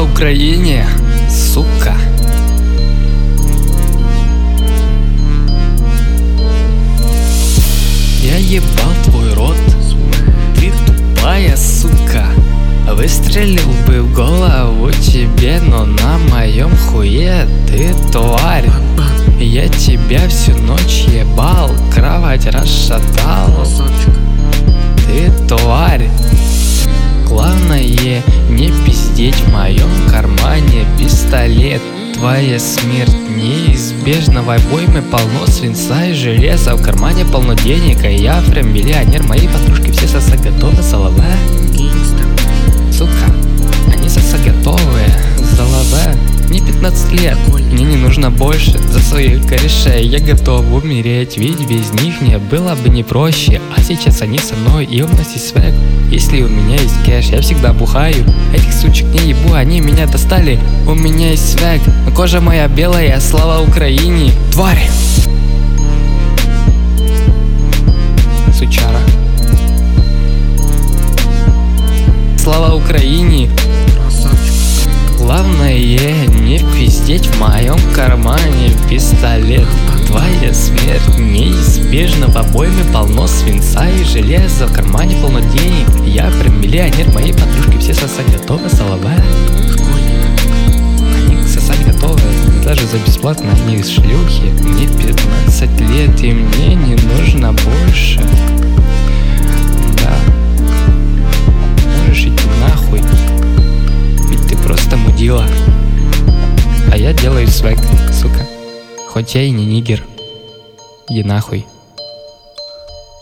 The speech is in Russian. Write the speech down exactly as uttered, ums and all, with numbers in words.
Украине, сука! Я ебал твой рот, ты тупая сука. Выстрелил бы в голову тебе, но на моем хуе ты тварь. Я тебя всю ночь ебал, кровать расшатал. Ты тварь. Главное не пиздеть, в моем кармане пистолет. Твоя смерть неизбежна, в обойме полно свинца и железа. В кармане полно денег, а я прям миллионер. Мои подружки все сосать готовы, соловая. Сука, они сосать готовые, заловая. Мне пятнадцать лет, мне не нужно больше. За своих корешей я готов умереть, ведь без них мне было бы не проще. А сейчас они со мной, и у нас есть свек. Если у меня есть кэш, я всегда бухаю. Этих сучек не ебу, они меня достали. У меня есть свек, но кожа моя белая. Слава Украине, тварь! Сучара. Слава Украине! Главное не пиздеть, в моем кармане пистолет. Твоя смерть неизбежна, в обойме полно свинца и железа. В кармане полно денег, я прям миллионер. Мои подружки все сосать готовы, соловая. Они сосать готовы, даже за бесплатно, они из шлюхи. Мне пятнадцать лет и мне не нужно больше. Да, можешь идти нахуй, ведь ты просто мудила. А я делаю свек, сука. Хоть я и не нигер. Иди нахуй.